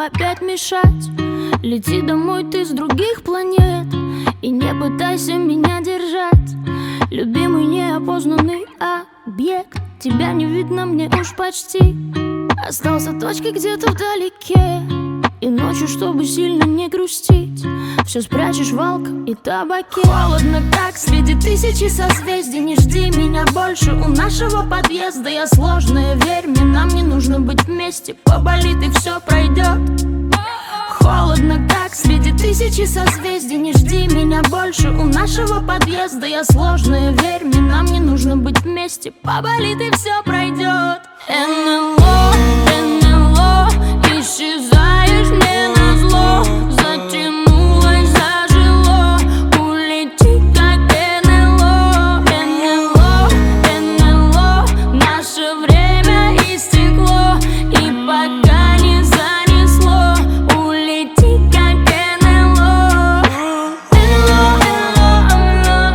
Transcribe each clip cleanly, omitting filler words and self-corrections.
опять мешать. Лети домой ты с других планет и не пытайся меня держать. Любимый неопознанный объект, тебя не видно мне уж почти. Остался точкой где-то вдалеке, и ночью, чтобы сильно не грустить, все спрячешь в алкоголь и табаке. Холодно так среди тысячи созвездий. Не жди меня больше у нашего подъезда. Я сложная, верь мне, нам не нужно быть вместе. Поболит и все пройдет. Холодно так среди тысячи созвездий. Не жди меня больше у нашего подъезда. Я сложная, верь мне, нам не нужно быть вместе. Поболит и все пройдет. НЛО, НЛО, исчезаешь мне назло. Затянулось, зажило, улети как НЛО. НЛО, НЛО, наше время истекло, и пока не занесло, улети как НЛО. НЛО, НЛО,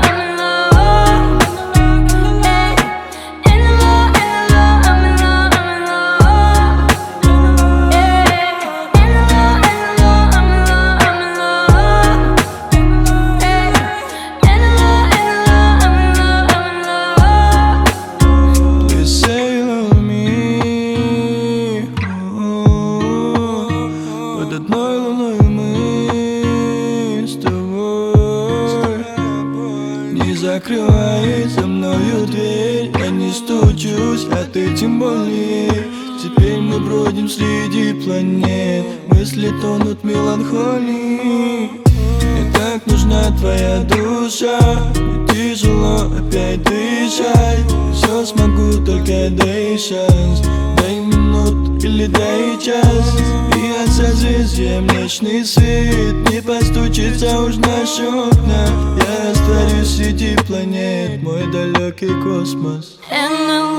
одной луной мы с тобой. Не закрывай за мною дверь, я не стучусь, а ты тем более. Теперь мы бродим среди планет, мысли тонут в меланхолии. Мне так нужна твоя душа, мне тяжело опять дышать. Все смогу, только дай шанс, дай минут или дай час. И от созвездия млечный свет не постучится уж в наши окна. Я растворюсь среди планет, мой далекий космос. НЛО.